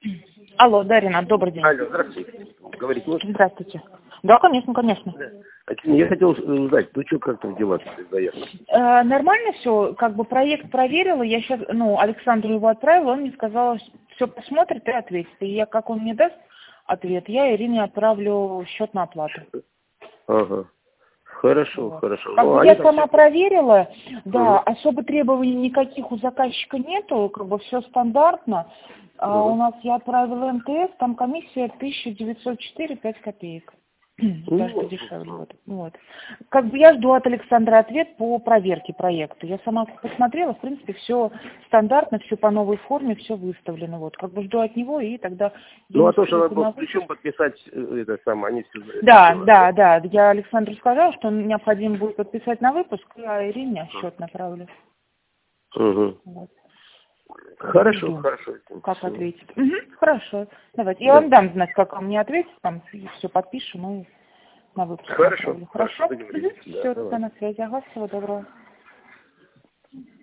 Алло, Дарина, добрый день. Алло, здравствуйте. Говорить можно? Здравствуйте. Да, конечно, конечно. Да. Я хотел узнать, ну что, как там дела с заявкой? Нормально все, как бы проект проверила, я сейчас, Александру его отправила, он мне сказал, все посмотрит и ответит. И я, как он мне даст ответ, я Ирине отправлю счет на оплату. Ага. Хорошо, Вот. хорошо. Как Ну, бы они я там сама все... проверила, да, Угу. особо требований никаких у заказчика нету, как бы все стандартно. У Угу. нас я отправила МТС, там комиссия 1904 5 копеек. Даже Ну, подешевле. Вот. Как бы я жду от Александра ответ по проверке проекта. Я сама посмотрела, в принципе, все стандартно, все по новой форме, все выставлено. Вот. Как бы жду от него, и тогда ну, ему а то, что надо ссылку было на с ключом подписать, это самое, они все Да, сделали. да, да. Я Александру сказала, что необходимо будет подписать на выпуск, а Ирине счет направлю. Угу. Вот. Хорошо, Жду, хорошо. как Всё. ответит. Хорошо. Давайте. Я Да. вам дам знать, как он мне ответит, там все подпишем и на выпуск Хорошо, направлю. хорошо, Хорошо? договорились. Да, Все, давай. тогда на связи. Ага, всего доброго.